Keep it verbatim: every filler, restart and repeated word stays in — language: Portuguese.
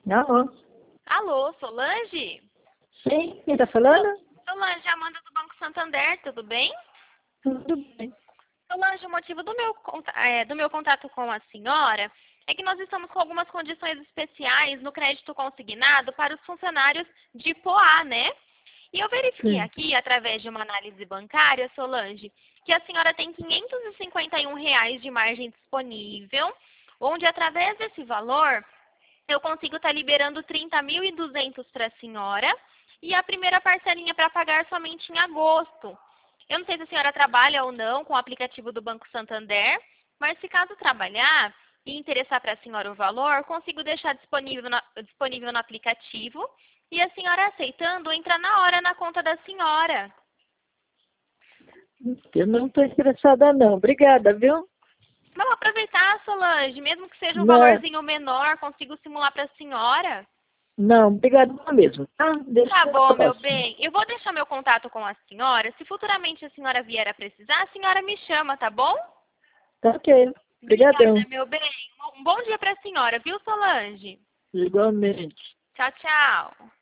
Alô? Alô, Solange? Sim, quem tá falando? Solange, Amanda do Banco Santander, tudo bem? Tudo bem. Solange, o motivo do meu, conta- é, do meu contato com a senhora é que nós estamos com algumas condições especiais no crédito consignado para os funcionários de Poá, né? E eu verifiquei Sim. aqui, através de uma análise bancária, Solange, que a senhora tem quinhentos e cinquenta e um reais de margem disponível, onde através desse valor eu consigo estar liberando trinta mil e duzentos para a senhora e a primeira parcelinha para pagar somente em agosto. Eu não sei se a senhora trabalha ou não com o aplicativo do Banco Santander, mas se caso trabalhar e interessar para a senhora o valor, consigo deixar disponível, na, disponível no aplicativo e a senhora aceitando, entra na hora na conta da senhora. Eu não estou interessada não. Obrigada, viu? Vamos aproveitar, Solange, mesmo que seja um Não, valorzinho menor, consigo simular para a senhora. não, obrigada mesmo. Tá? Deixa Tá para a bom, meu próxima. bem. Eu vou deixar meu contato com a senhora. Se futuramente a senhora vier a precisar, a senhora me chama, tá bom? Tá ok. Obrigada, Obrigadão. meu bem. Um bom dia para a senhora, viu, Solange? Igualmente. Tchau, tchau.